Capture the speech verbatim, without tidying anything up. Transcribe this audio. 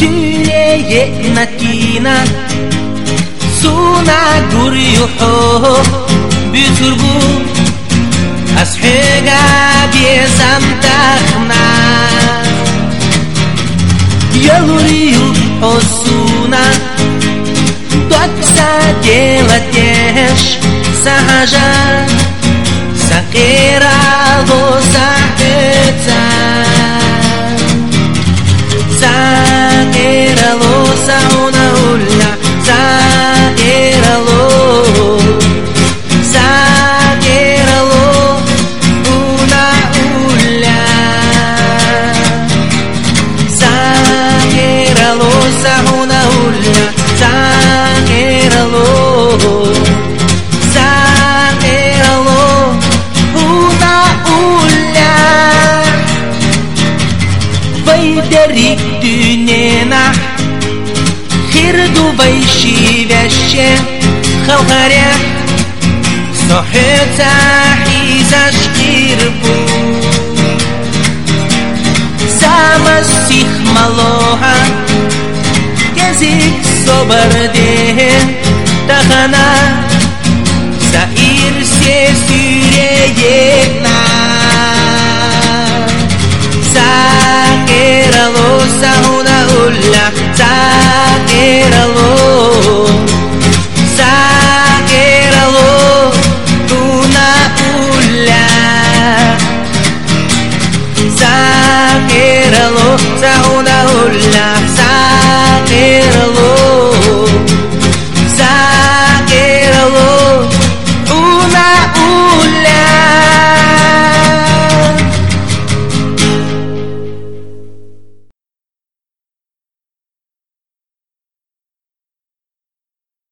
سوريا نتينا سونا غريوحو بيتربو أسحيقا بيزامتاخنا يلوريو حسونا توكسا делатеш сахажа сакера до сахеца сакера ло сауна уля сакера ло сакера ло уна уля сакера ло сауна уля сакера ло Вайдерик дюнена خيردو بيشي بشه خلقريا صحيتا حيزاش قيربو سامسيخ مالوها كزيك صبر دين تخنا سائر سيسيرينا ساكر لو سهو